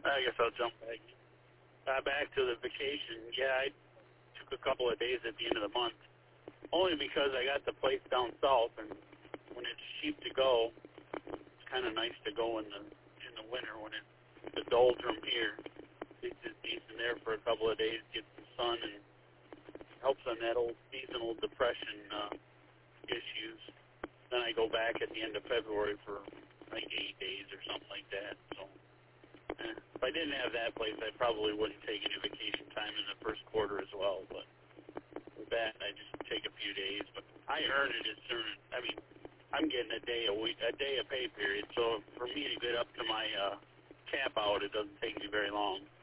I guess I'll jump back. Back to the vacation. Yeah, I took a couple of days at the end of the month, only because I got the place down south, and when it's cheap to go, it's kind of nice to go in the winter when it's the doldrum here. It's just decent there for a couple of days, get some sun, and helps on that old seasonal depression issues. Then I go back at the end of February for like 8 days or something like that. So if I didn't have that place, I probably wouldn't take any vacation time in the first quarter as well. But with that, I just take a few days. But I earn it as soon as, I mean, I'm getting a day a week, a day a pay period. So for me to get up to my cap out, it doesn't take me very long.